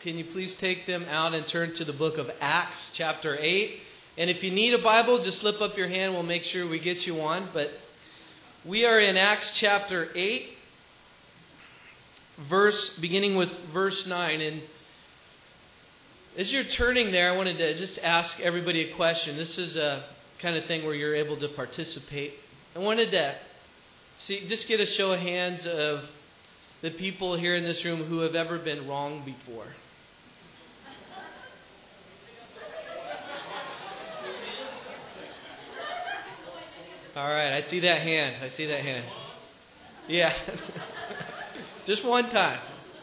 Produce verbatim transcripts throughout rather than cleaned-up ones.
can you please take them out and turn to the book of Acts, chapter eight. And if you need a Bible, just slip up your hand. We'll make sure we get you one. But we are in Acts chapter eight, verse beginning with verse nine. And as you're turning there, I wanted to just ask everybody a question. This is a kind of thing where you're able to participate. I wanted to see, just get a show of hands of the people here in this room who have ever been wrong before. All right, I see that hand. I see that hand. Yeah. Just one time.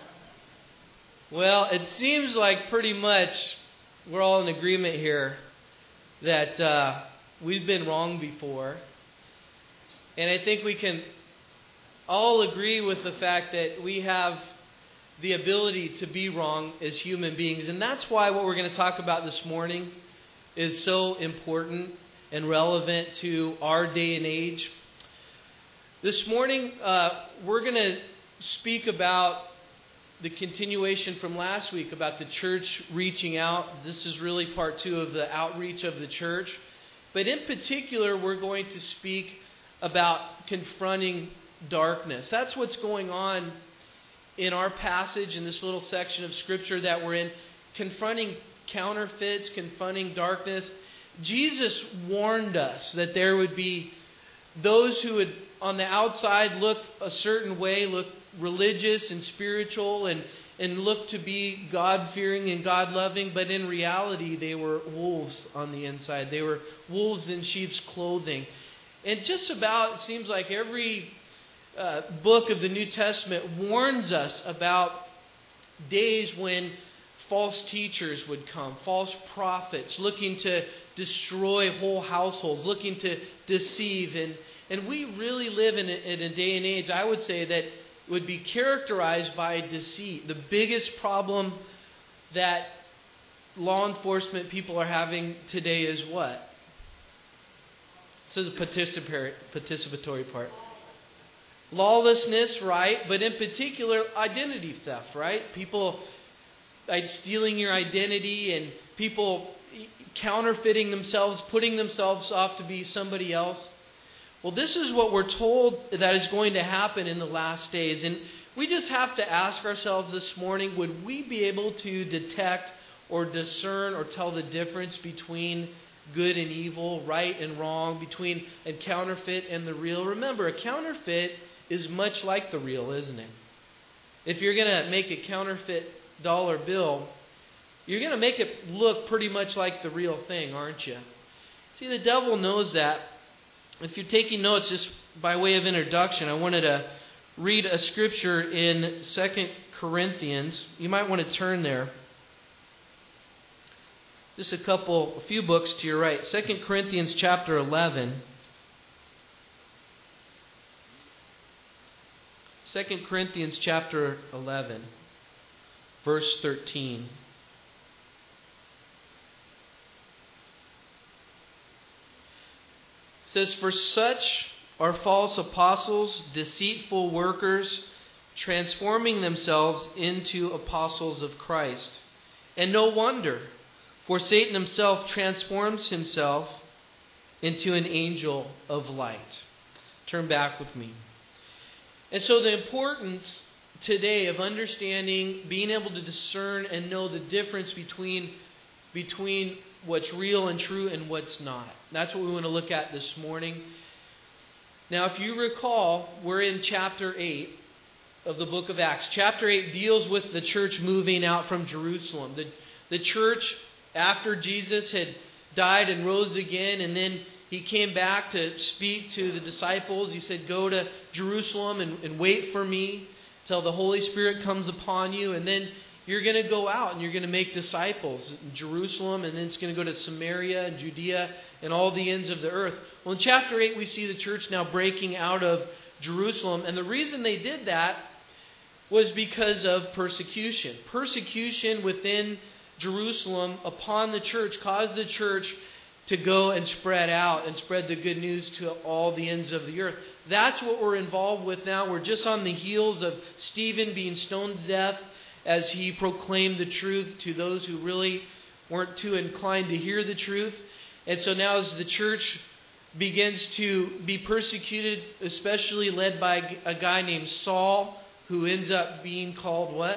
Well, it seems like pretty much we're all in agreement here that uh, we've been wrong before. And I think we can all agree with the fact that we have the ability to be wrong as human beings. And that's why what we're going to talk about this morning is so important and relevant to our day and age. This morning, uh, we're going to speak about the continuation from last week about the church reaching out. This is really part two of the outreach of the church. But in particular, we're going to speak about confronting darkness. That's what's going on in our passage in this little section of Scripture that we're in. Confronting counterfeits, confronting darkness. Jesus warned us that there would be those who would on the outside look a certain way, look religious and spiritual and, and look to be God-fearing and God-loving, but in reality they were wolves on the inside. They were wolves in sheep's clothing. And just about, it seems like every uh, book of the New Testament warns us about days when false teachers would come, false prophets looking to destroy whole households, looking to deceive. And, and we really live in a, in a day and age, I would say, that would be characterized by deceit. The biggest problem that law enforcement people are having today is what? This is the participatory, participatory part. Lawlessness, right? But in particular, identity theft, right? People like stealing your identity and people counterfeiting themselves, putting themselves off to be somebody else. Well, this is what we're told that is going to happen in the last days. And we just have to ask ourselves this morning, would we be able to detect or discern or tell the difference between good and evil, right and wrong, between a counterfeit and the real? Remember, a counterfeit is much like the real, isn't it? If you're going to make a counterfeit dollar bill, you're going to make it look pretty much like the real thing, aren't you? See, the devil knows that. If you're taking notes, just by way of introduction, I wanted to read a scripture in Second Corinthians. You might want to turn there. Just a couple, a few books to your right. Second Corinthians chapter eleven. Second Corinthians chapter eleven, verse thirteen. It says, "For such are false apostles, deceitful workers, transforming themselves into apostles of Christ. And no wonder, for Satan himself transforms himself into an angel of light." Turn back with me. And so the importance today of understanding, being able to discern and know the difference between, between what's real and true and what's not. That's what we want to look at this morning. Now, if you recall, we're in chapter eight of the book of Acts. Chapter eight deals with the church moving out from Jerusalem. The, the church, after Jesus had died and rose again, and then he came back to speak to the disciples. He said, "Go to Jerusalem and, and wait for me till the Holy Spirit comes upon you. And then you're going to go out and you're going to make disciples in Jerusalem. And then it's going to go to Samaria and Judea and all the ends of the earth." Well, in chapter eight, we see the church now breaking out of Jerusalem. And the reason they did that was because of persecution. Persecution within Jerusalem upon the church caused the church to go and spread out and spread the good news to all the ends of the earth. That's what we're involved with now. We're just on the heels of Stephen being stoned to death as he proclaimed the truth to those who really weren't too inclined to hear the truth. And so now as the church begins to be persecuted, especially led by a guy named Saul, who ends up being called what?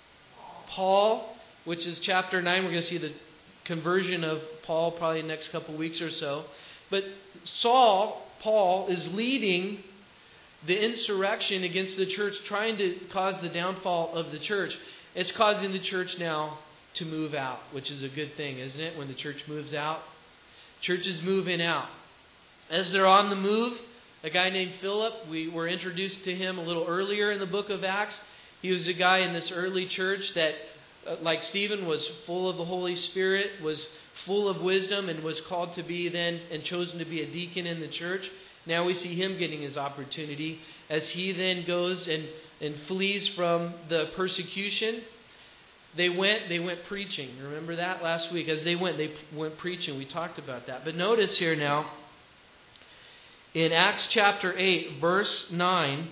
Paul, which is chapter nine. We're going to see the conversion of Paul probably in the next couple weeks or so. But Saul, Paul, is leading the insurrection against the church, trying to cause the downfall of the church. It's causing the church now to move out, which is a good thing, isn't it? When the church moves out. Church is moving out. As they're on the move, a guy named Philip, we were introduced to him a little earlier in the book of Acts. He was a guy in this early church that, uh, like Stephen, was full of the Holy Spirit, was full of wisdom, and was called to be then and chosen to be a deacon in the church. Now we see him getting his opportunity as he then goes and, and flees from the persecution. They went, they went preaching. Remember that last week? As they went, they went preaching. We talked about that. But notice here now, in Acts chapter eight, verse nine,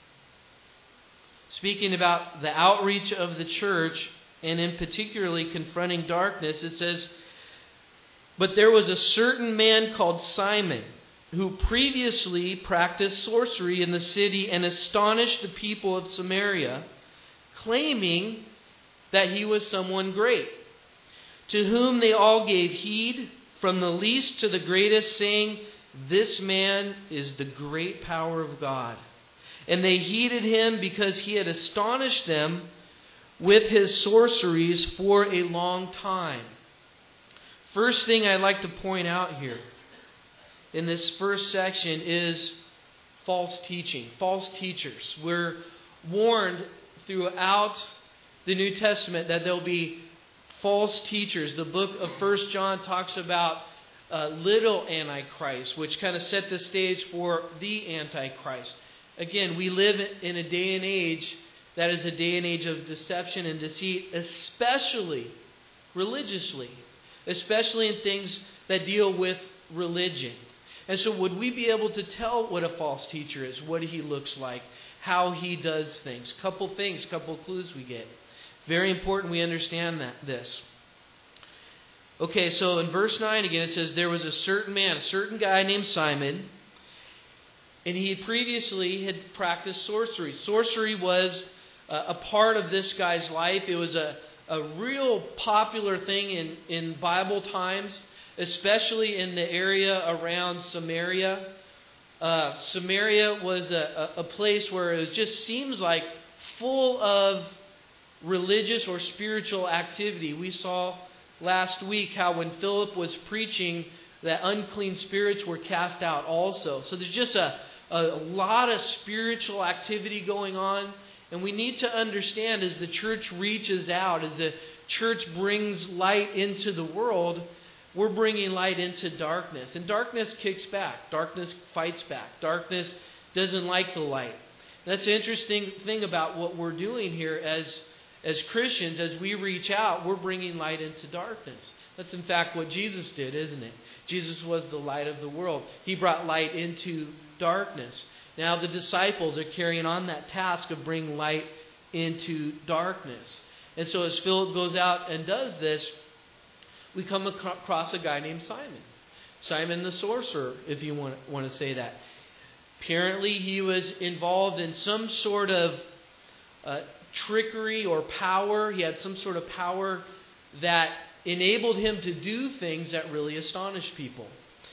speaking about the outreach of the church, and in particularly confronting darkness, it says, "But there was a certain man called Simon, who previously practiced sorcery in the city and astonished the people of Samaria, claiming that he was someone great, to whom they all gave heed, from the least to the greatest, saying, 'This man is the great power of God.' And they heeded him because he had astonished them with his sorceries for a long time." First thing I'd like to point out here in this first section is false teaching, false teachers. We're warned throughout the New Testament that there'll be false teachers. The book of First John talks about uh, little Antichrist, which kind of set the stage for the Antichrist. Again, we live in a day and age that is a day and age of deception and deceit, especially religiously, especially in things that deal with religion. And so would we be able to tell what a false teacher is, what he looks like, how he does things? Couple things, couple clues we get. Very important we understand that this. Okay, so in verse nine again it says, "There was a certain man, a certain guy named Simon, and he previously had practiced sorcery." Sorcery was uh, a part of this guy's life. It was a, a real popular thing in, in Bible times, especially in the area around Samaria. Uh, Samaria was a, a, a place where it just seems like full of religious or spiritual activity. We saw last week how when Philip was preaching that unclean spirits were cast out also. So there's just a, a lot of spiritual activity going on. And we need to understand as the church reaches out, as the church brings light into the world, we're bringing light into darkness. And darkness kicks back. Darkness fights back. Darkness doesn't like the light. That's the interesting thing about what we're doing here as, as Christians. As we reach out, we're bringing light into darkness. That's in fact what Jesus did, isn't it? Jesus was the light of the world. He brought light into darkness. Now the disciples are carrying on that task of bringing light into darkness. And so as Philip goes out and does this, we come across a guy named Simon. Simon the sorcerer, if you want, want to say that. Apparently he was involved in some sort of uh, trickery or power. He had some sort of power that enabled him to do things that really astonished people.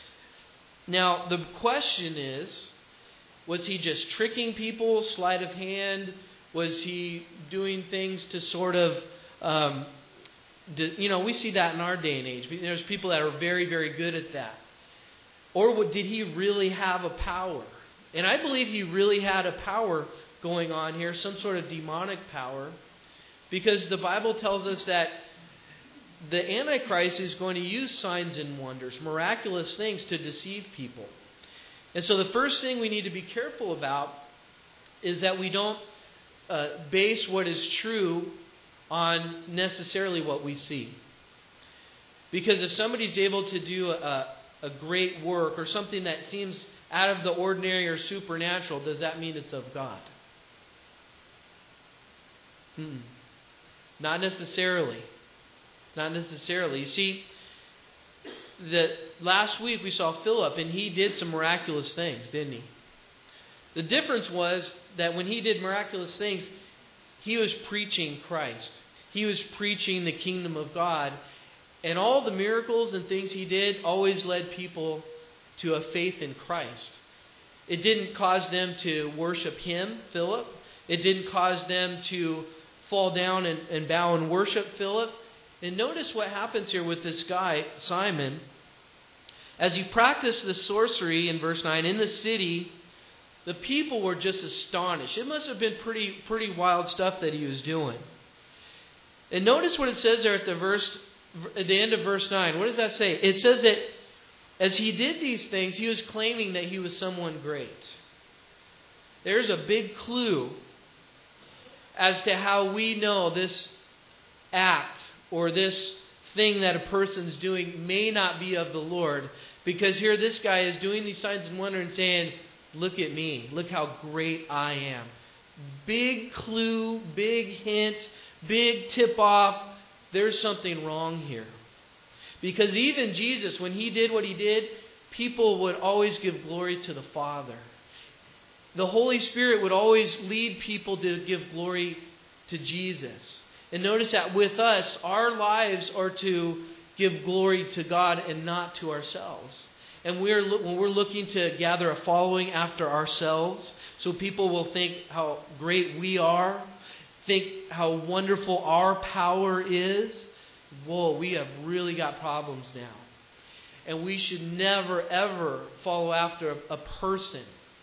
Now the question is, was he just tricking people, sleight of hand? Was he doing things to sort of... Um, You know, we see that in our day and age. There's people that are very, very good at that. Or did he really have a power? And I believe he really had a power going on here, some sort of demonic power, because the Bible tells us that the Antichrist is going to use signs and wonders, miraculous things to deceive people. And so the first thing we need to be careful about is that we don't uh, base what is true on necessarily what we see. Because if somebody's able to do a, a great work or something that seems out of the ordinary or supernatural, does that mean it's of God? Hmm. Not necessarily. Not necessarily. You see, the last week we saw Philip, and he did some miraculous things, didn't he? The difference was that when he did miraculous things, he was preaching Christ. He was preaching the kingdom of God. And all the miracles and things he did always led people to a faith in Christ. It didn't cause them to worship him, Philip. It didn't cause them to fall down and, and bow and worship Philip. And notice what happens here with this guy, Simon. As he practiced the sorcery in verse nine in the city, the people were just astonished. It must have been pretty, pretty wild stuff that he was doing. And notice what it says there at the verse, at the end of verse nine. What does that say? It says that as he did these things, he was claiming that he was someone great. There's a big clue as to how we know this act or this thing that a person's doing may not be of the Lord. Because here this guy is doing these signs and wonders and saying, look at me. Look how great I am. Big clue, big hint, big tip off. There's something wrong here. Because even Jesus, when he did what he did, people would always give glory to the Father. The Holy Spirit would always lead people to give glory to Jesus. And notice that with us, our lives are to give glory to God and not to ourselves. And we're when we're looking to gather a following after ourselves, so people will think how great we are, think how wonderful our power is. Whoa, we have really got problems now. And we should never, ever follow after a, a person.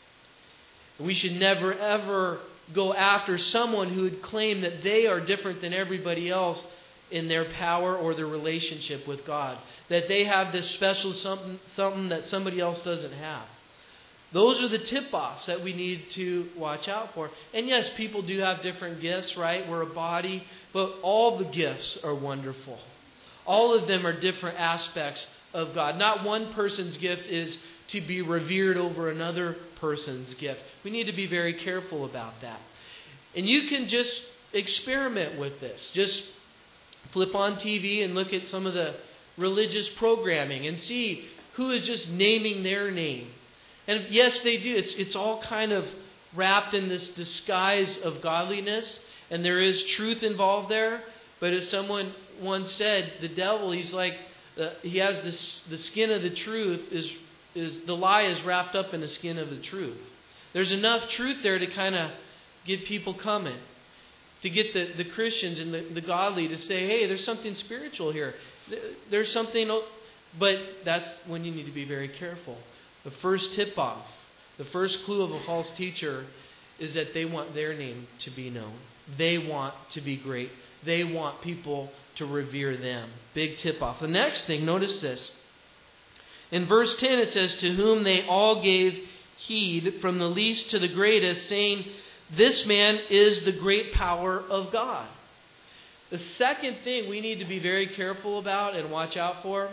We should never, ever go after someone who would claim that they are different than everybody else in their power or their relationship with God. That they have this special something, something that somebody else doesn't have. Those are the tip-offs that we need to watch out for. And yes, people do have different gifts, right? We're a body, but all the gifts are wonderful. All of them are different aspects of God. Not one person's gift is to be revered over another person's gift. We need to be very careful about that. And you can just experiment with this. Just flip on T V and look at some of the religious programming and see who is just naming their name. And yes, they do. It's it's all kind of wrapped in this disguise of godliness, and there is truth involved there. But as someone once said, the devil, he's like, uh, he has this, the skin of the truth, is is the lie is wrapped up in the skin of the truth. There's enough truth there to kind of get people coming, to get the, the Christians and the, the godly to say, hey, there's something spiritual here. There's something, but that's when you need to be very careful. The first tip-off, the first clue of a false teacher is that they want their name to be known. They want to be great. They want people to revere them. Big tip-off. The next thing, notice this. In verse ten it says, to whom they all gave heed from the least to the greatest, saying, this man is the great power of God. The second thing we need to be very careful about and watch out for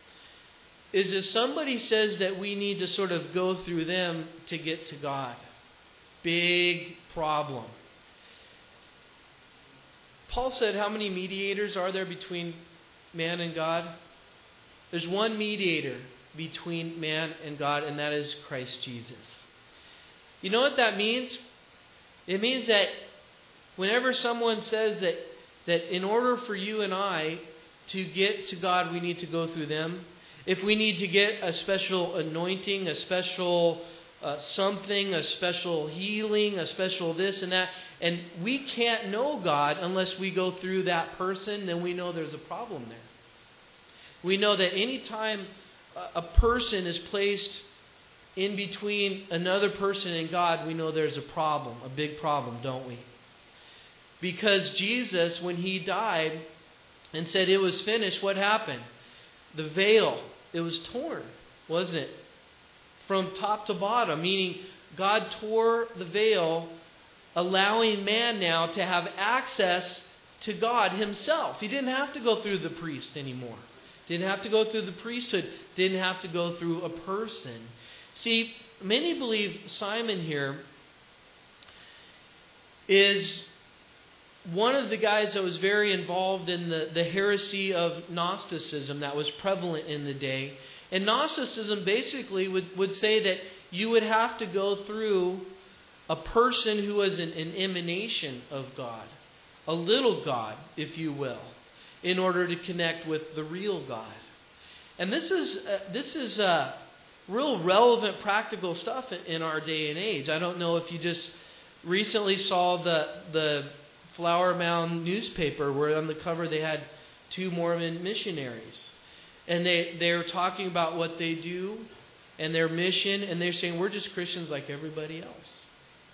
is if somebody says that we need to sort of go through them to get to God. Big problem. Paul said, how many mediators are there between man and God? There's one mediator between man and God, and that is Christ Jesus. You know what that means? It means that whenever someone says that, that in order for you and I to get to God, we need to go through them. If we need to get a special anointing, a special uh, something, a special healing, a special this and that, and we can't know God unless we go through that person, then we know there's a problem there. We know that any time a person is placed in between another person and God, we know there's a problem, a big problem, don't we? Because Jesus, when he died and said it was finished, what happened? The veil, it was torn, wasn't it? From top to bottom, meaning God tore the veil, allowing man now to have access to God himself. He didn't have to go through the priest anymore. Didn't have to go through the priesthood. Didn't have to go through a person. See, many believe Simon here is one of the guys that was very involved in the, the heresy of Gnosticism that was prevalent in the day. And Gnosticism basically would, would say that you would have to go through a person who was an, an emanation of God, a little God, if you will, in order to connect with the real God. And this is uh, this is uh, real relevant, practical stuff in, in our day and age. I don't know if you just recently saw the the Flower Mound newspaper where on the cover they had two Mormon missionaries. And they, they're talking about what they do and their mission, and they're saying, we're just Christians like everybody else.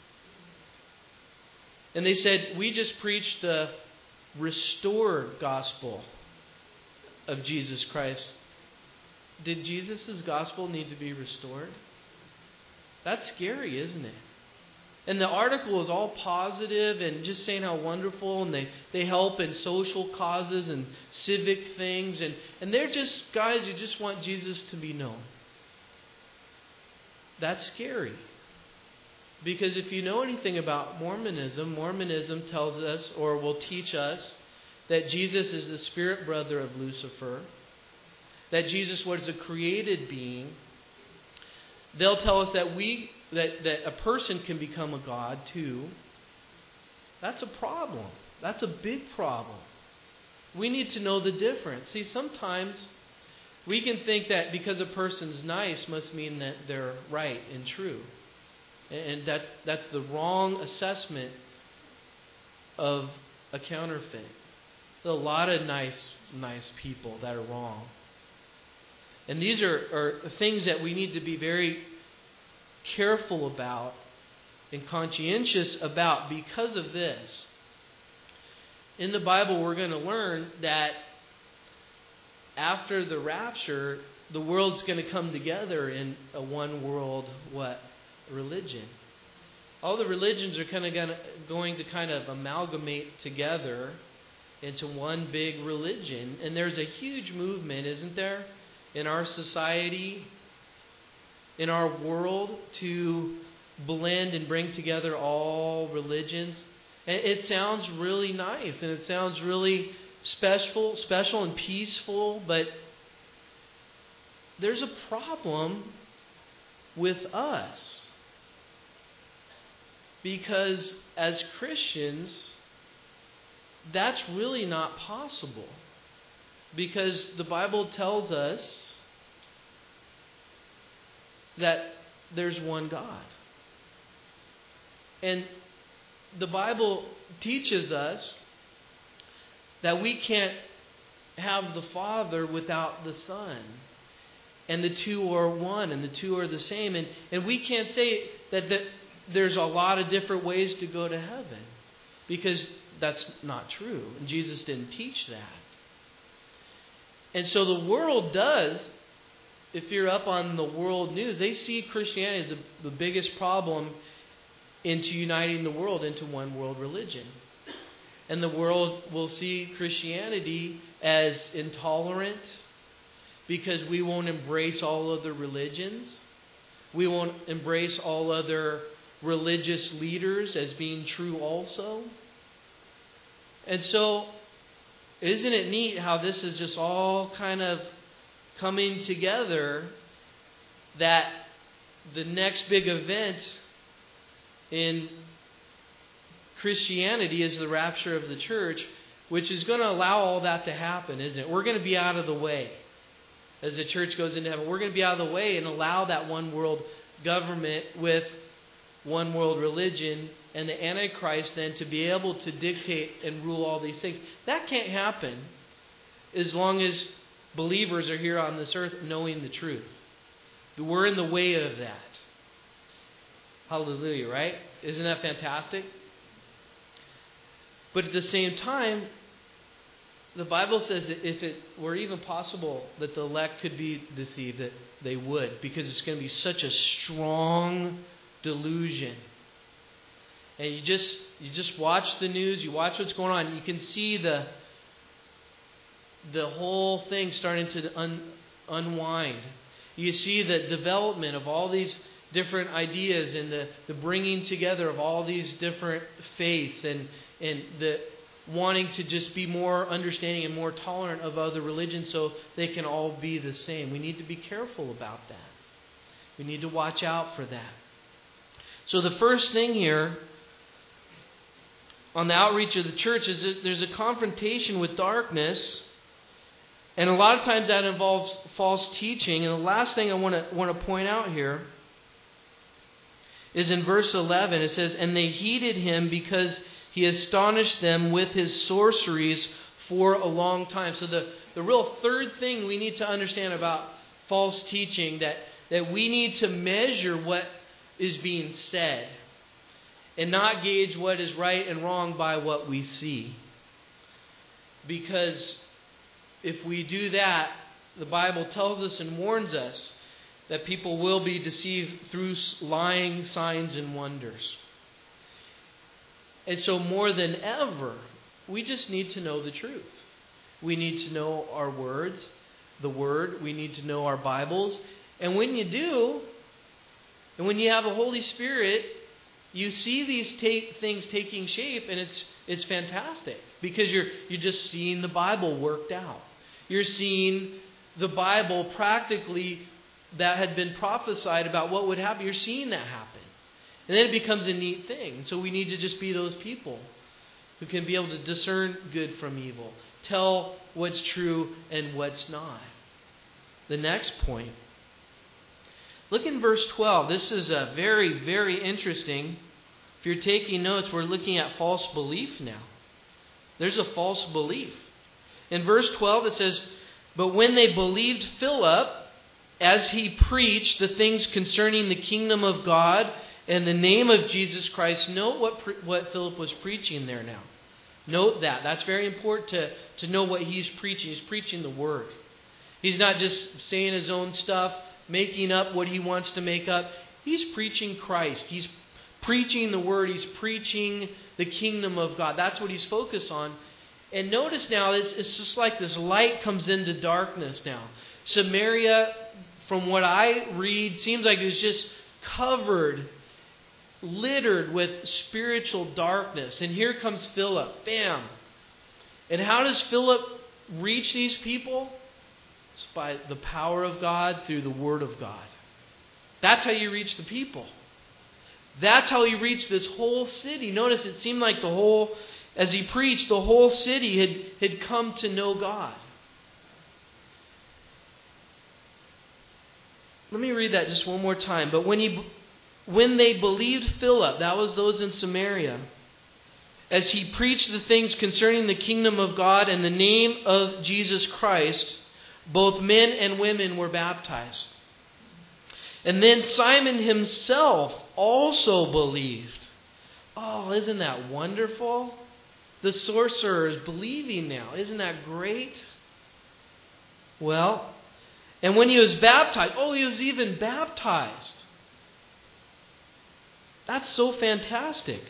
And they said, we just preach the restored gospel of Jesus Christ. Did Jesus' gospel need to be restored? That's scary, isn't it? And the article is all positive and just saying how wonderful, and they, they help in social causes and civic things. And, and they're just guys who just want Jesus to be known. That's scary. Because if you know anything about Mormonism, Mormonism tells us or will teach us that Jesus is the spirit brother of Lucifer, that Jesus was a created being. They'll tell us that we that, that a person can become a god too. That's a problem. That's a big problem. We need to know the difference. See, sometimes we can think that because a person's nice must mean that they're right and true. And that that's the wrong assessment of a counterfeit. There's a lot of nice, nice people that are wrong. And these are, are things that we need to be very careful about and conscientious about because of this. In the Bible, we're going to learn that after the rapture, the world's going to come together in a one world what? Religion. All the religions are kind of gonna, going to kind of amalgamate together into one big religion. And there's a huge movement, isn't there, in our society, in our world, to blend and bring together all religions. And it sounds really nice and it sounds really special, special and peaceful, but there's a problem with us. Because as Christians, that's really not possible. Because the Bible tells us that there's one God. And the Bible teaches us that we can't have the Father without the Son. And the two are one, and the two are the same. And, and we can't say that the there's a lot of different ways to go to heaven, because that's not true. And Jesus didn't teach that. And so the world does, if you're up on the world news, they see Christianity as the, the biggest problem into uniting the world into one world religion. And the world will see Christianity as intolerant because we won't embrace all other religions. We won't embrace all other religious leaders as being true also. And so, isn't it neat how this is just all kind of coming together, that the next big event in Christianity is the rapture of the church, which is going to allow all that to happen, isn't it? We're going to be out of the way. As the church goes into heaven, we're going to be out of the way and allow that one world government with one world religion and the Antichrist then to be able to dictate and rule all these things. That can't happen as long as believers are here on this earth knowing the truth. We're in the way of that. Hallelujah, right? Isn't that fantastic? But at the same time, the Bible says that if it were even possible that the elect could be deceived, that they would, because it's going to be such a strong delusion. And you just you just watch the news, you watch what's going on, you can see the the whole thing starting to un, unwind. You see the development of all these different ideas and the, the bringing together of all these different faiths and, and the wanting to just be more understanding and more tolerant of other religions so they can all be the same. We need to be careful about that. We need to watch out for that. So the first thing here on the outreach of the church is that there's a confrontation with darkness, and a lot of times that involves false teaching. And the last thing I want to want to point out here is in verse eleven. It says, "And they heeded him because he astonished them with his sorceries for a long time." So the, the real third thing we need to understand about false teaching, that, that we need to measure what is being said and not gauge what is right and wrong by what we see. Because if we do that, the Bible tells us and warns us that people will be deceived through lying signs and wonders. And so more than ever, we just need to know the truth. We need to know our words, the Word. We need to know our Bibles. And when you do, and when you have the Holy Spirit, you see these ta- things taking shape, and it's it's fantastic. Because you're you're just seeing the Bible worked out. You're seeing the Bible practically that had been prophesied about what would happen. You're seeing that happen. And then it becomes a neat thing. So we need to just be those people who can be able to discern good from evil. Tell what's true and what's not. The next point. Look in verse twelve. This is a very, very interesting. If you're taking notes, we're looking at false belief now. There's a false belief. In verse twelve it says, "But when they believed Philip, as he preached the things concerning the kingdom of God and the name of Jesus Christ." Note what pre- what Philip was preaching there now. Note that. That's very important to, to know what he's preaching. He's preaching the Word. He's not just saying his own stuff, making up what he wants to make up. He's preaching Christ. He's preaching the Word. He's preaching the kingdom of God. That's what he's focused on. And notice now, it's, it's just like this light comes into darkness now. Samaria, from what I read, seems like it's just covered, littered with spiritual darkness. And here comes Philip. Bam. And how does Philip reach these people? It's by the power of God through the Word of God. That's how you reach the people. That's how he reached this whole city. Notice it seemed like the whole, as he preached, the whole city had, had come to know God. Let me read that just one more time. But when he, when they believed Philip, that was those in Samaria, as he preached the things concerning the kingdom of God and the name of Jesus Christ, both men and women were baptized. And then Simon himself also believed. Oh, isn't that wonderful? The sorcerer is believing now. Isn't that great? Well, and when he was baptized, oh, he was even baptized. That's so fantastic.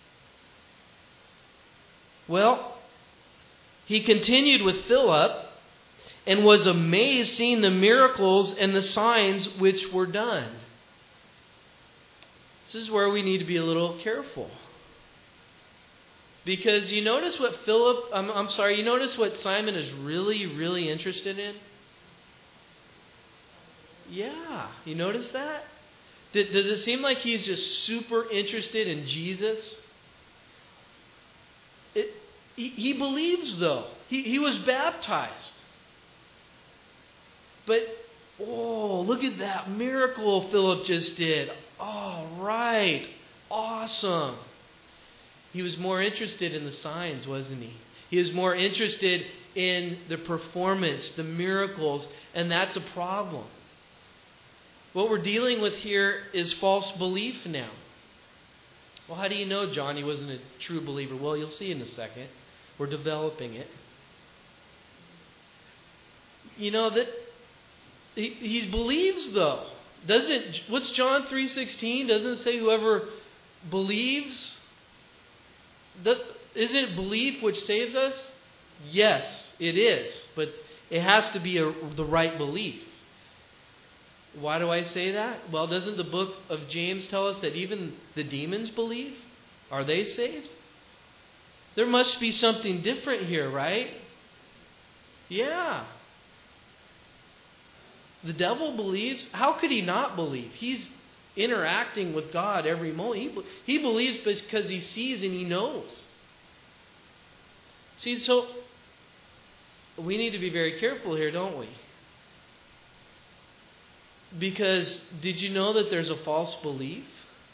Well, he continued with Philip and was amazed seeing the miracles and the signs which were done. This is where we need to be a little careful. Because you notice what Philip, I'm, I'm sorry, you notice what Simon is really, really interested in? Yeah, you notice that? D- does it seem like he's just super interested in Jesus? It, he, he believes, though. He, he was baptized. But, oh, look at that miracle Philip just did. All right. Awesome. He was more interested in the signs, wasn't he? He was more interested in the performance, the miracles, and that's a problem. What we're dealing with here is false belief now. Well, how do you know John he wasn't a true believer? Well, you'll see in a second. We're developing it. You know that he, he believes though. Doesn't what's John three sixteen? Doesn't it say whoever believes? That, isn't it belief which saves us? Yes, it is. But it has to be a, the right belief. Why do I say that? Well, doesn't the book of James tell us that even the demons believe? Are they saved? there must be something different here, right? Yeah. The devil believes. How could he not believe? He's interacting with God every moment. He, he believes because he sees and he knows. See, so we need to be very careful here, don't we? Because did you know that there's a false belief?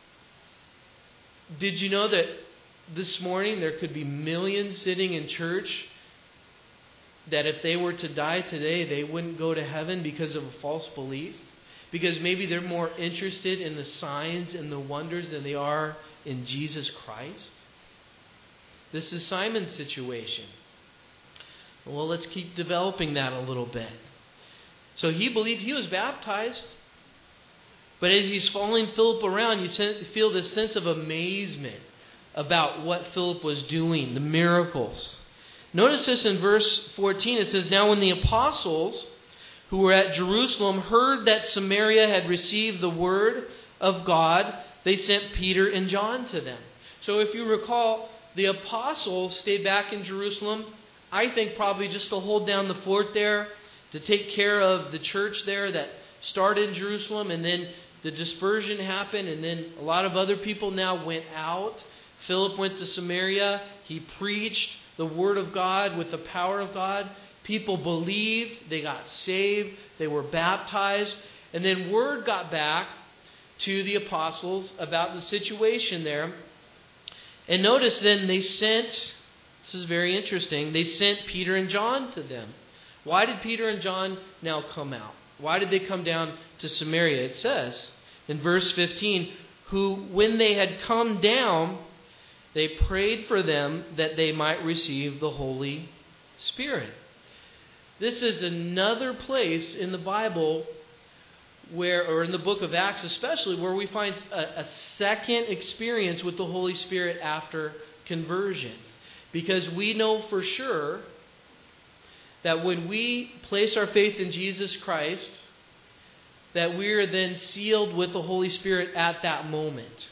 Did you know that this morning there could be millions sitting in church that if they were to die today, they wouldn't go to heaven because of a false belief? Because maybe they're more interested in the signs and the wonders than they are in Jesus Christ? This is Simon's situation. Well, let's keep developing that a little bit. So he believed, he was baptized. But as he's following Philip around, you feel this sense of amazement about what Philip was doing, the miracles. Notice this in verse fourteen. It says, "Now when the apostles who were at Jerusalem heard that Samaria had received the word of God, they sent Peter and John to them." So if you recall, the apostles stayed back in Jerusalem, I think probably just to hold down the fort there, to take care of the church there that started in Jerusalem, and then the dispersion happened, and then a lot of other people now went out. Philip went to Samaria. He preached the word of God with the power of God. People believed. They got saved. They were baptized. And then word got back to the apostles about the situation there. And notice then they sent, this is very interesting, they sent Peter and John to them. Why did Peter and John now come out? Why did they come down to Samaria? It says in verse fifteen, "Who, when they had come down, they prayed for them that they might receive the Holy Spirit." This is another place in the Bible where, or in the book of Acts especially, where we find a, a second experience with the Holy Spirit after conversion. Because we know for sure that when we place our faith in Jesus Christ, that we are then sealed with the Holy Spirit at that moment.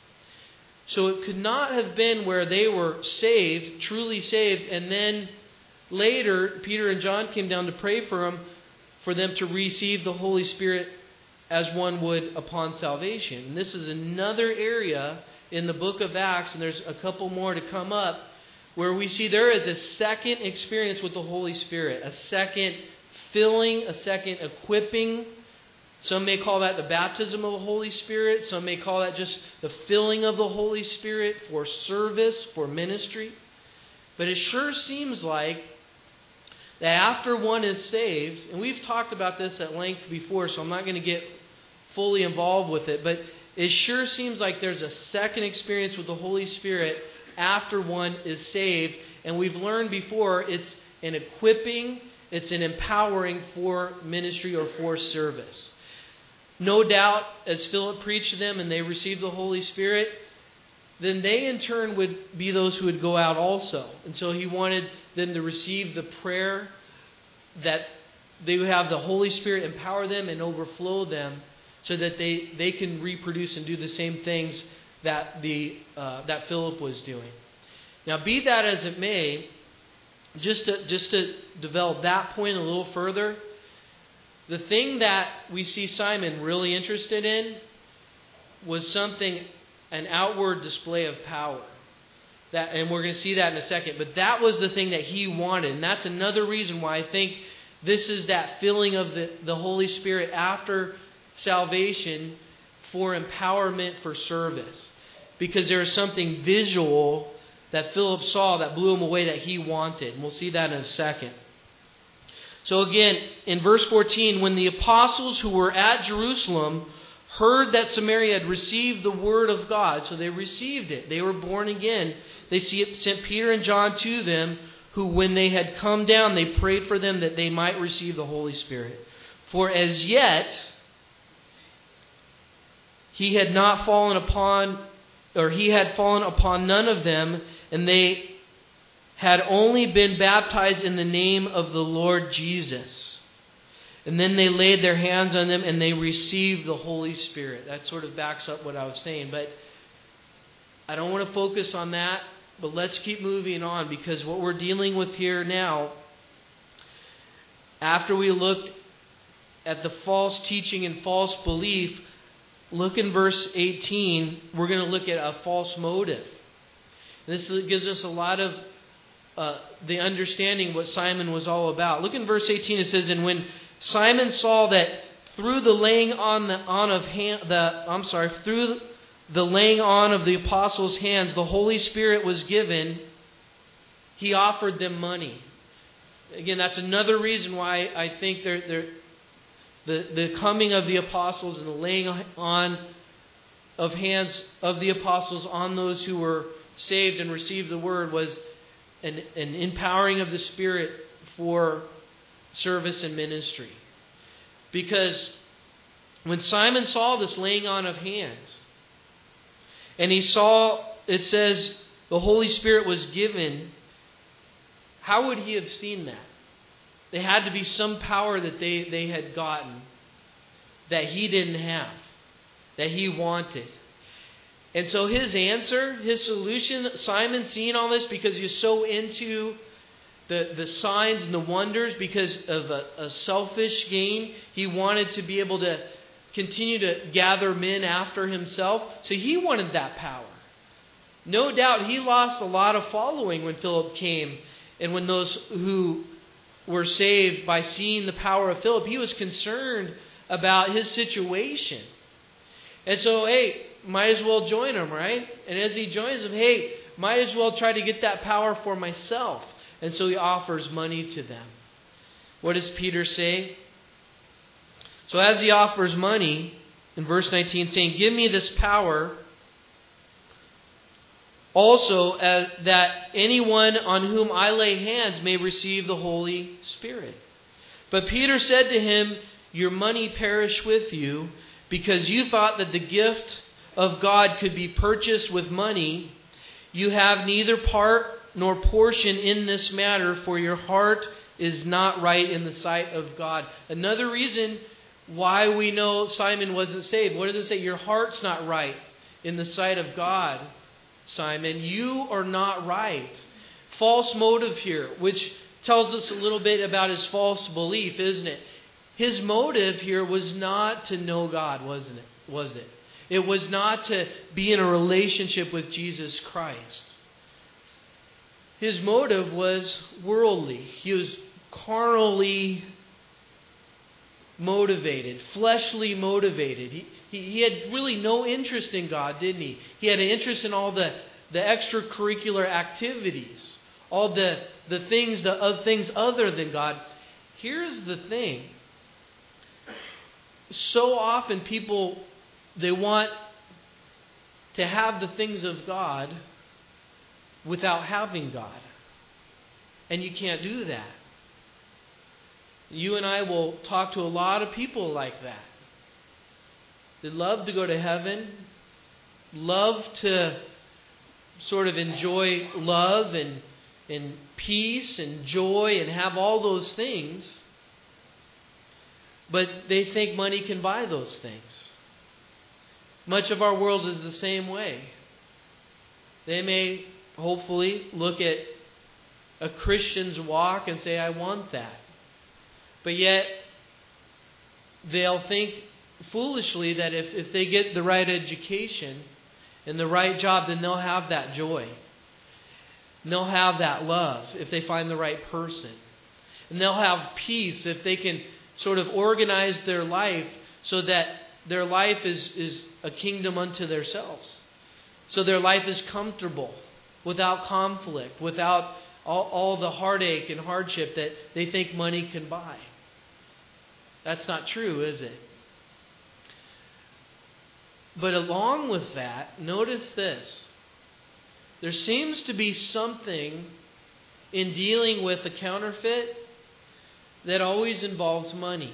So it could not have been where they were saved, truly saved, and then later Peter and John came down to pray for them, for them to receive the Holy Spirit as one would upon salvation. And this is another area in the book of Acts, and there's a couple more to come up, where we see there is a second experience with the Holy Spirit, a second filling, a second equipping. Some may call that the baptism of the Holy Spirit. Some may call that just the filling of the Holy Spirit for service, for ministry. But it sure seems like that after one is saved, and we've talked about this at length before, so I'm not going to get fully involved with it, but it sure seems like there's a second experience with the Holy Spirit after one is saved. And we've learned before, it's an equipping, it's an empowering for ministry or for service. No doubt, as Philip preached to them and they received the Holy Spirit, then they in turn would be those who would go out also. And so he wanted them to receive the prayer that they would have the Holy Spirit empower them and overflow them, so that they, they can reproduce and do the same things that the uh, that Philip was doing. Now, be that as it may, just to, just to develop that point a little further, the thing that we see Simon really interested in was something, an outward display of power. That, and we're going to see that in a second. But that was the thing that he wanted. And that's another reason why I think this is that filling of the, the Holy Spirit after salvation for empowerment for service. Because there is something visual that Philip saw that blew him away that he wanted. And we'll see that in a second. So again, in verse fourteen, when the apostles who were at Jerusalem heard that Samaria had received the word of God, so they received it, they were born again, they sent Peter and John to them, who when they had come down, they prayed for them that they might receive the Holy Spirit. For as yet he had not fallen upon, or he had fallen upon none of them, and they had only been baptized in the name of the Lord Jesus. And then they laid their hands on them and they received the Holy Spirit. That sort of backs up what I was saying. But I don't want to focus on that But let's keep moving on, because what we're dealing with here now, after we looked at the false teaching and false belief, look in verse eighteen. We're going to look at a false motive. This gives us a lot of uh, the understanding what Simon was all about. Look in verse eighteen. It says, "And when Simon saw that through the laying on the on of hand, the I'm sorry, through the laying on of the apostles' hands, the Holy Spirit was given, he offered them money." Again, that's another reason why I think they're, they're, the the coming of the apostles and the laying on of hands of the apostles on those who were saved and received the word was an, an empowering of the Spirit for service and ministry. Because when Simon saw this laying on of hands, and he saw, it says, the Holy Spirit was given, how would he have seen that? There had to be some power that they, they had gotten that he didn't have, that he wanted. And so his answer, his solution, Simon seeing all this because he was so into the, the signs and the wonders because of a, a selfish gain. He wanted to be able to continue to gather men after himself. So he wanted that power. No doubt he lost a lot of following when Philip came. And when those who were saved by seeing the power of Philip, he was concerned about his situation. And so, hey, might as well join him, right? And as he joins him, hey, might as well try to get that power for myself. And so he offers money to them. What does Peter say? So as he offers money, in verse nineteen, saying, "Give me this power, also as that anyone on whom I lay hands may receive the Holy Spirit." But Peter said to him, "Your money perish with you, because you thought that the gift of God could be purchased with money. You have neither part nor portion in this matter, for your heart is not right in the sight of God." Another reason why we know Simon wasn't saved. What does it say? Your heart's not right in the sight of God, Simon. You are not right. False motive here, which tells us a little bit about his false belief, isn't it? His motive here was not to know God, wasn't it? Was it? It was not to be in a relationship with Jesus Christ. His motive was worldly. He was carnally motivated, fleshly motivated. He, he, he had really no interest in God, didn't he? He had an interest in all the, the extracurricular activities, all the, the things, the uh, things other than God. Here's the thing. So often people, they want to have the things of God without having God. And you can't do that. You and I will talk to a lot of people like that. They love to go to heaven, love to sort of enjoy love and, and peace and joy and have all those things, but they think money can buy those things. Much of our world is the same way. They may hopefully look at a Christian's walk and say, "I want that." But yet, they'll think foolishly that if, if they get the right education and the right job, then they'll have that joy. And they'll have that love if they find the right person. And they'll have peace if they can sort of organize their life so that their life is, is a kingdom unto themselves. So their life is comfortable, without conflict, without all, all the heartache and hardship that they think money can buy. That's not true, is it? But along with that, notice this. There seems to be something in dealing with a counterfeit that always involves money.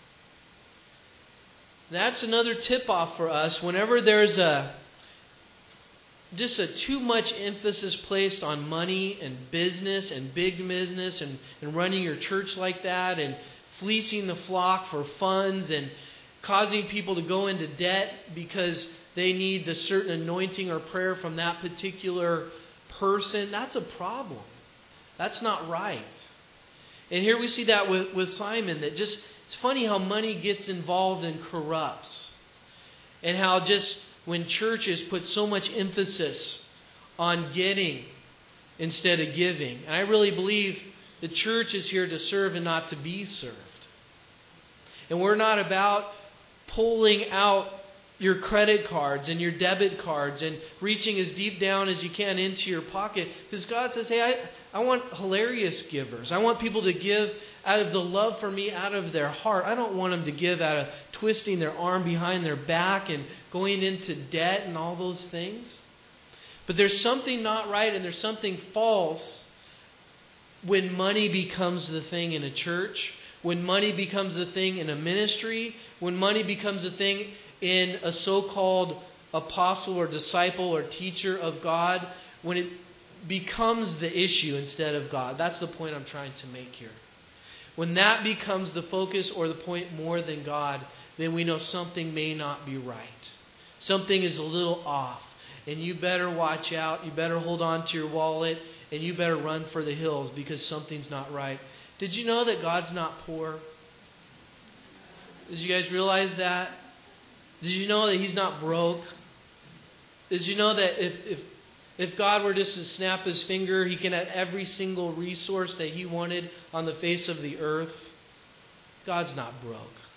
That's another tip-off for us. Whenever there's a just a too much emphasis placed on money and business and big business and, and running your church like that and fleecing the flock for funds and causing people to go into debt because they need the certain anointing or prayer from that particular person, that's a problem. That's not right. And here we see that with, with Simon, that just, it's funny how money gets involved and corrupts. And how just when churches put so much emphasis on getting instead of giving. And I really believe the church is here to serve and not to be served. And we're not about pulling out your credit cards and your debit cards and reaching as deep down as you can into your pocket. Because God says, hey, I, I want hilarious givers. I want people to give out of the love for me, out of their heart. I don't want them to give out of twisting their arm behind their back and going into debt and all those things. But there's something not right and there's something false when money becomes the thing in a church, when money becomes the thing in a ministry, when money becomes the thing in a so-called apostle or disciple or teacher of God, when it becomes the issue instead of God. That's the point I'm trying to make here. When that becomes the focus or the point more than God, then we know something may not be right. Something is a little off. And you better watch out. You better hold on to your wallet. And you better run for the hills because something's not right. Did you know that God's not poor? Did you guys realize that? Did you know that He's not broke? Did you know that if, if, if God were just to snap His finger, He can have every single resource that He wanted on the face of the earth? God's not broke.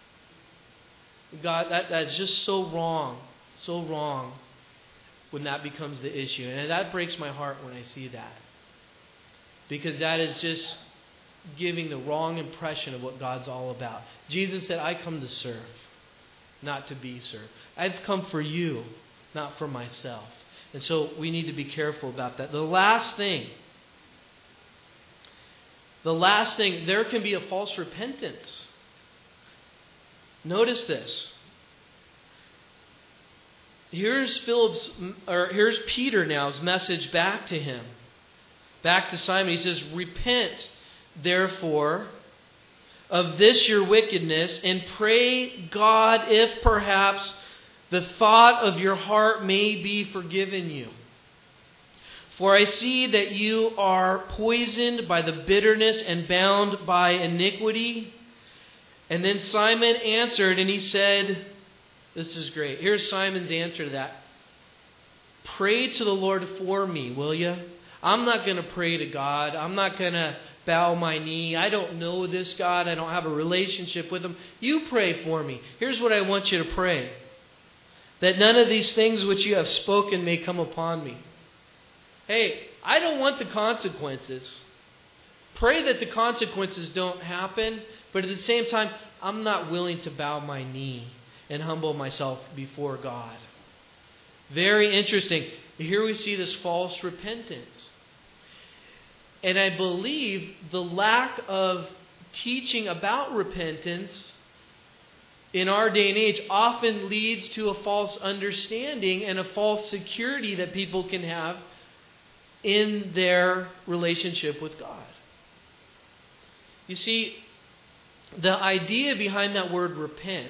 God, that, that's just so wrong. So wrong when that becomes the issue. And that breaks my heart when I see that. Because that is just giving the wrong impression of what God's all about. Jesus said, I come to serve, not to be served. I've come for you, not for myself. And so we need to be careful about that. The last thing, the last thing, there can be a false repentance. Notice this. Here's Philip's, or here's Peter now's message back to him. Back to Simon. He says, repent, therefore, of this your wickedness, and pray God if perhaps the thought of your heart may be forgiven you. For I see that you are poisoned by the bitterness and bound by iniquity. And then Simon answered and he said, this is great. Here's Simon's answer to that. Pray to the Lord for me, will you? I'm not going to pray to God. I'm not going to bow my knee. I don't know this God. I don't have a relationship with Him. You pray for me. Here's what I want you to pray. That none of these things which you have spoken may come upon me. Hey, I don't want the consequences. Pray that the consequences don't happen. But at the same time, I'm not willing to bow my knee and humble myself before God. Very interesting. Here we see this false repentance. And I believe the lack of teaching about repentance in our day and age often leads to a false understanding and a false security that people can have in their relationship with God. You see, the idea behind that word repent,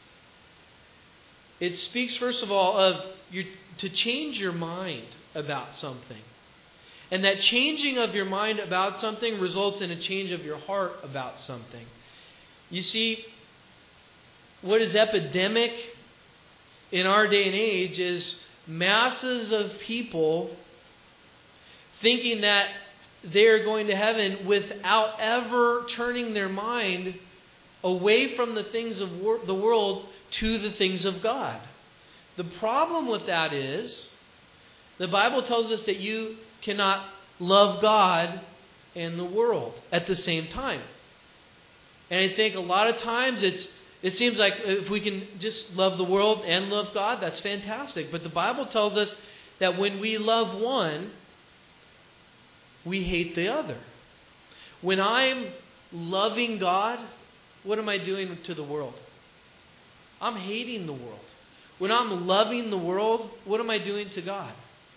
it speaks first of all of you to change your mind about something. And that changing of your mind about something results in a change of your heart about something. You see, what is epidemic in our day and age is masses of people thinking that they're going to heaven without ever turning their mind away from the things of wor- the world to the things of God. The problem with that is the Bible tells us that you cannot love God and the world at the same time. And I think a lot of times it's it seems like if we can just love the world and love God, that's fantastic. But the Bible tells us that when we love one, we hate the other. When I'm loving God, what am I doing to the world? I'm hating the world. When I'm loving the world, what am I doing to God?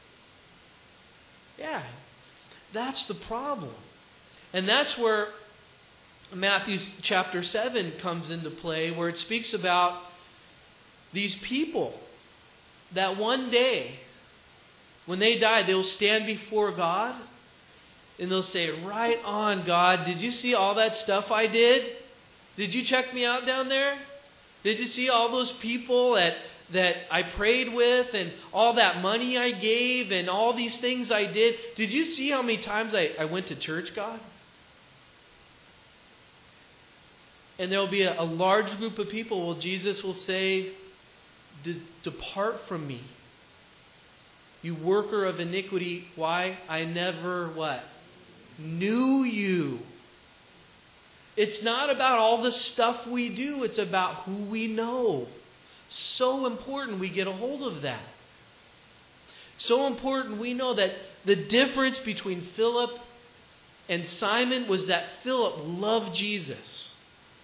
Yeah, that's the problem. And that's where Matthew chapter seven comes into play, where it speaks about these people that one day when they die, they'll stand before God and they'll say, right on, God. Did you see all that stuff I did? Did you check me out down there? Did you see all those people that, that I prayed with and all that money I gave and all these things I did? Did you see how many times I, I went to church, God? And there will be a, a large group of people. Well, Jesus will say, depart from me, you worker of iniquity. Why? I never what? Knew you. It's not about all the stuff we do. It's about who we know. So important we get a hold of that. So important we know that the difference between Philip and Simon was that Philip loved Jesus.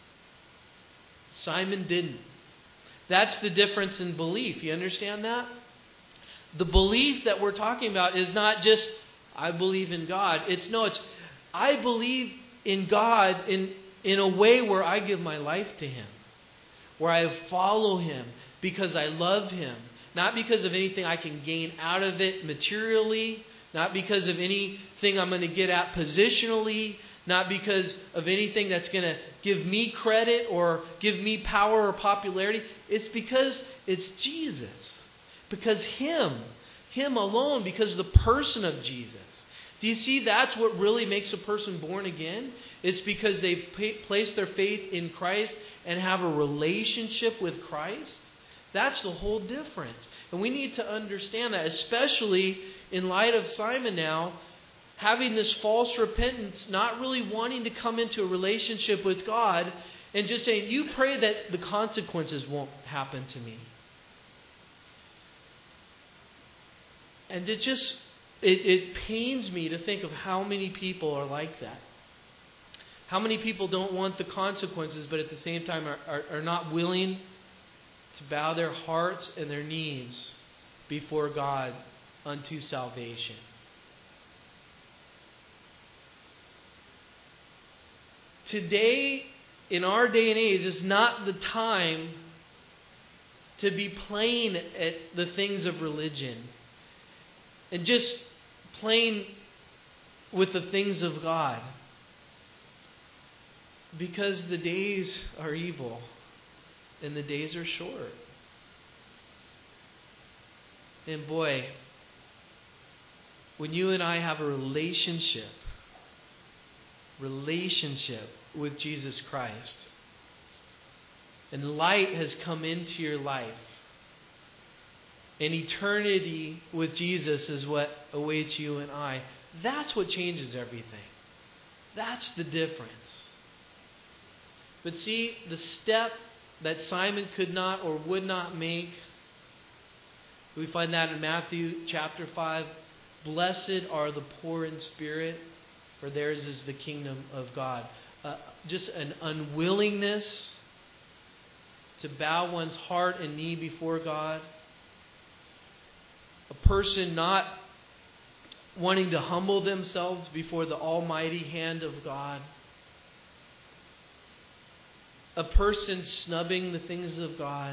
Simon didn't. That's the difference in belief. You understand that? The belief that we're talking about is not just, I believe in God. It's no, it's, I believe in God in, in a way where I give my life to Him. Where I follow Him because I love Him. Not because of anything I can gain out of it materially. Not because of anything I'm going to get at positionally. Not because of anything that's going to give me credit or give me power or popularity. It's because it's Jesus. Because Him. Him alone. Because the person of Jesus. Do you see that's what really makes a person born again? It's because they've placed their faith in Christ and have a relationship with Christ. That's the whole difference. And we need to understand that, especially in light of Simon now, having this false repentance, not really wanting to come into a relationship with God, and just saying, you pray that the consequences won't happen to me. And it just, it, it pains me to think of how many people are like that. How many people don't want the consequences, but at the same time are, are, are not willing to bow their hearts and their knees before God unto salvation. Today, in our day and age, is not the time to be playing at the things of religion and just playing with the things of God. Because the days are evil and the days are short. And boy, when you and I have a relationship, relationship with Jesus Christ, and light has come into your life, and eternity with Jesus is what awaits you and I, that's what changes everything. That's the difference. But see, the step that Simon could not or would not make, we find that in Matthew chapter five. Blessed are the poor in spirit, for theirs is the kingdom of God. Uh, just an unwillingness to bow one's heart and knee before God. A person not wanting to humble themselves before the almighty hand of God. A person snubbing the things of God.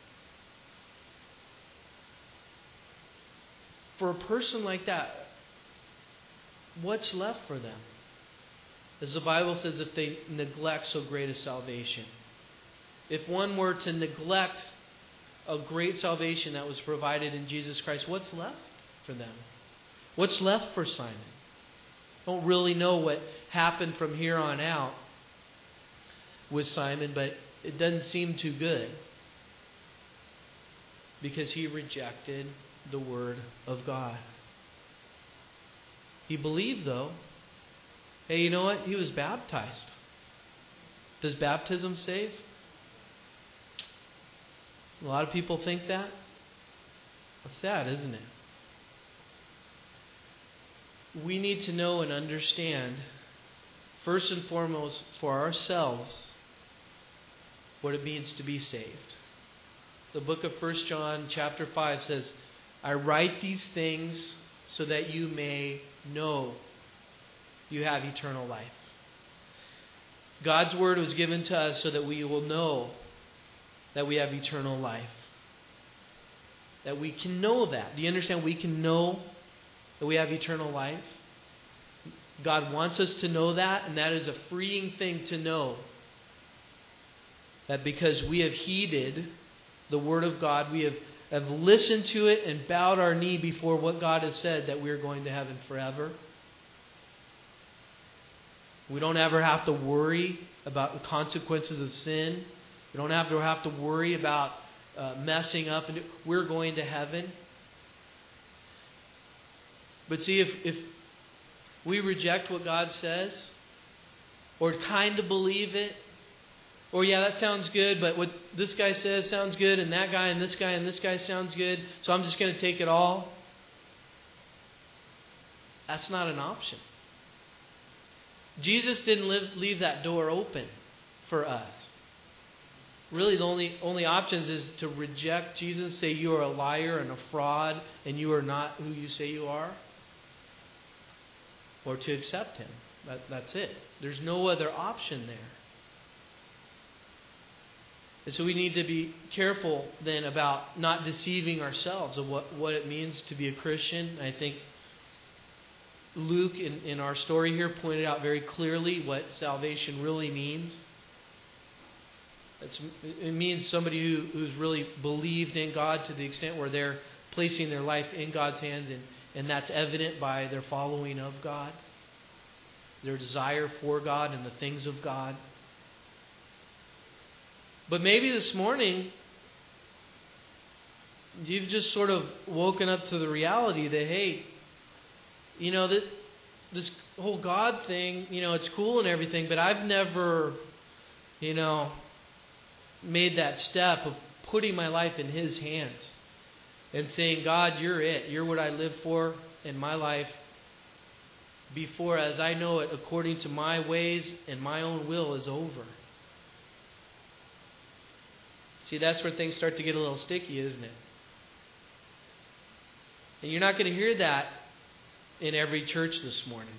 For a person like that, what's left for them? As the Bible says, if they neglect so great a salvation. If one were to neglect a great salvation that was provided in Jesus Christ, what's left for them? What's left for Simon? Don't really know what happened from here on out with Simon, but it doesn't seem too good. Because he rejected the word of God. He believed, though. Hey, you know what? He was baptized. Does baptism save? A lot of people think that. That's sad, isn't it? We need to know and understand, first and foremost, for ourselves, what it means to be saved. The book of First John chapter five says, I write these things so that you may know you have eternal life. God's word was given to us so that we will know that we have eternal life. That we can know that. Do you understand? We can know that we have eternal life. God wants us to know that, and that is a freeing thing to know. That because we have heeded the Word of God, we have, have listened to it and bowed our knee before what God has said, that we're going to heaven forever. We don't ever have to worry about the consequences of sin. We don't have to have to worry about uh, messing up. And we're going to heaven. But see, if, if we reject what God says, or kind of believe it, or yeah, that sounds good, but what this guy says sounds good, and that guy and this guy and this guy sounds good, so I'm just going to take it all. That's not an option. Jesus didn't live, leave that door open for us. Really, the only, only options is to reject Jesus, say you are a liar and a fraud, and you are not who you say you are, or to accept Him. That, that's it. There's no other option there. And so we need to be careful then about not deceiving ourselves of what, what it means to be a Christian. I think Luke, in, in our story here, pointed out very clearly what salvation really means. It's, it means somebody who, who's really believed in God to the extent where they're placing their life in God's hands, and, and that's evident by their following of God, their desire for God and the things of God. But maybe this morning, you've just sort of woken up to the reality that, hey, you know, that this whole God thing, you know, it's cool and everything, but I've never, you know, made that step of putting my life in His hands and saying, God, you're it. You're what I live for in my life. Before, as I know it, according to my ways and my own will, is over. See, that's where things start to get a little sticky, isn't it? And you're not going to hear that in every church this morning.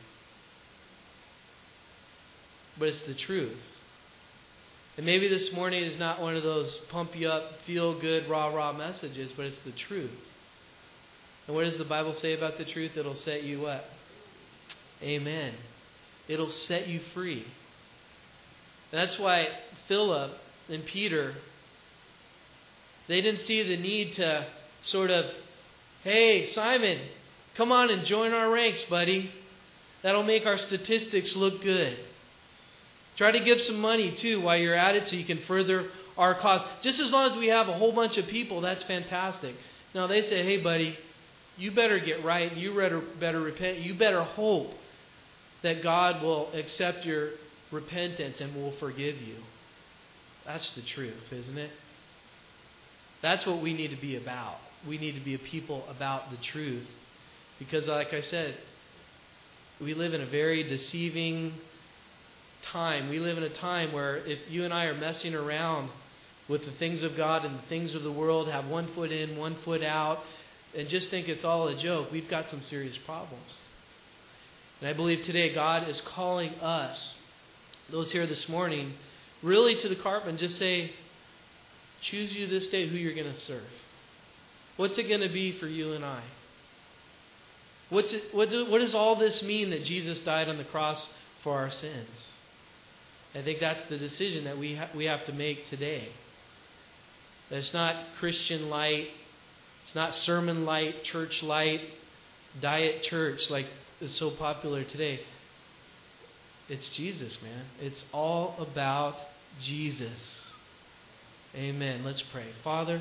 But it's the truth. And maybe this morning is not one of those pump you up, feel good, rah rah messages, but it's the truth. And what does the Bible say about the truth? It'll set you what? Amen. It'll set you free. And that's why Philip and Peter, they didn't see the need to sort of, hey, Simon, come on and join our ranks, buddy. That'll make our statistics look good. Try to give some money, too, while you're at it so you can further our cause. Just as long as we have a whole bunch of people, that's fantastic. Now, they say, hey, buddy, you better get right. You better, better repent. You better hope that God will accept your repentance and will forgive you. That's the truth, isn't it? That's what we need to be about. We need to be a people about the truth. Because like I said, we live in a very deceiving time. We live in a time where if you and I are messing around with the things of God and the things of the world, have one foot in, one foot out, and just think it's all a joke, we've got some serious problems. And I believe today God is calling us, those here this morning, really to the carpet and just say, choose you this day who you're going to serve. What's it going to be for you and I? What's it, what, do, what does all this mean that Jesus died on the cross for our sins? I think that's the decision that we ha- we have to make today. That it's not Christian light, it's not sermon light, church light, diet church like is so popular today. It's Jesus, man. It's all about Jesus. Amen. Let's pray. Father,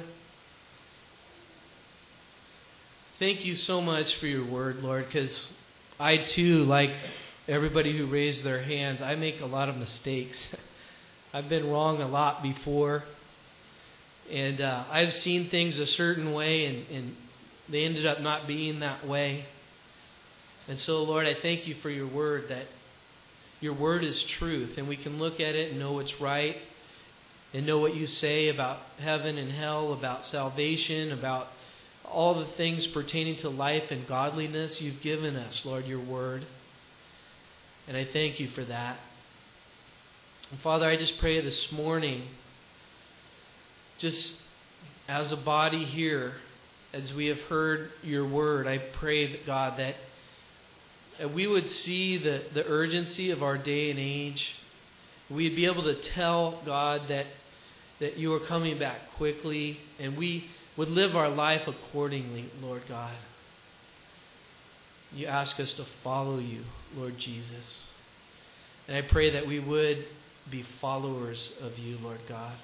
thank you so much for your word, Lord, because I too, like everybody who raised their hands, I make a lot of mistakes. I've been wrong a lot before. And uh, I've seen things a certain way, and, and they ended up not being that way. And so, Lord, I thank you for your word, that your word is truth, and we can look at it and know what's right, and know what you say about heaven and hell, about salvation, about all the things pertaining to life and godliness you've given us, Lord, your word. And I thank you for that. And Father, I just pray this morning, just as a body here, as we have heard your word, I pray, that God, that we would see the, the urgency of our day and age. We'd be able to tell, God, that, that you are coming back quickly, and we would live our life accordingly, Lord God. You ask us to follow you, Lord Jesus. And I pray that we would be followers of you, Lord God.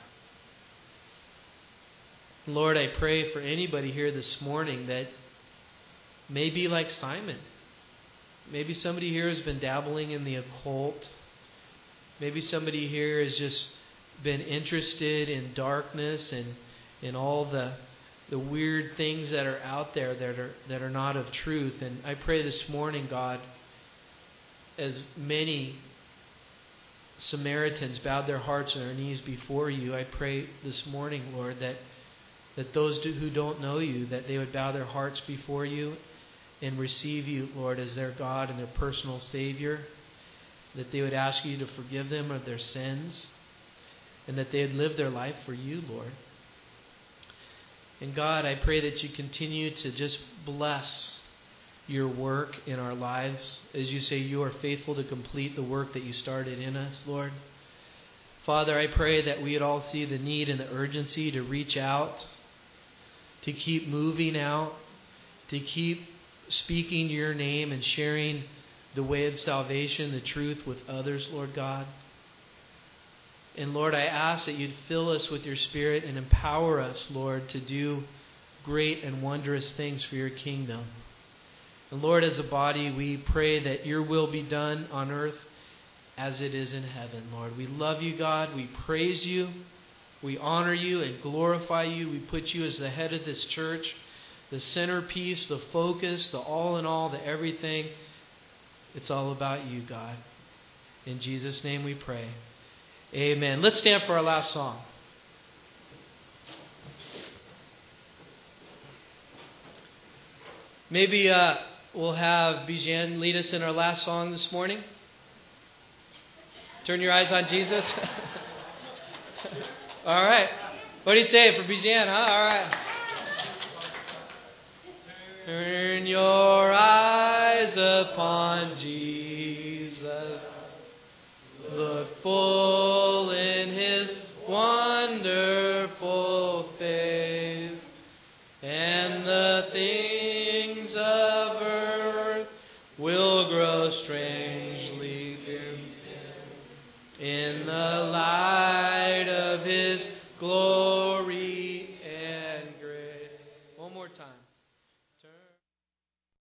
Lord, I pray for anybody here this morning that may be like Simon. Maybe somebody here has been dabbling in the occult. Maybe somebody here has just been interested in darkness and in all the the weird things that are out there that are that are not of truth. And I pray this morning, God, as many Samaritans bowed their hearts and their knees before you, I pray this morning, Lord, that that those who don't know you, that they would bow their hearts before you and receive you, Lord, as their God and their personal Savior, that they would ask you to forgive them of their sins, and that they would live their life for you, Lord. And God, I pray that you continue to just bless your work in our lives. As you say, you are faithful to complete the work that you started in us, Lord. Father, I pray that we would all see the need and the urgency to reach out, to keep moving out, to keep speaking your name and sharing the way of salvation, the truth with others, Lord God. And Lord, I ask that you'd fill us with your Spirit and empower us, Lord, to do great and wondrous things for your kingdom. And Lord, as a body, we pray that your will be done on earth as it is in heaven, Lord. We love you, God. We praise you. We honor you and glorify you. We put you as the head of this church, the centerpiece, the focus, the all in all, the everything. It's all about you, God. In Jesus' name we pray. Amen. Let's stand for our last song. Maybe uh, we'll have Bijan lead us in our last song this morning. Turn your eyes on Jesus. All right. What do you say for Bijan, huh? All right. Turn your eyes upon Jesus. Look full in his wonderful face, and the things of earth will grow strangely dim in the light of his glory.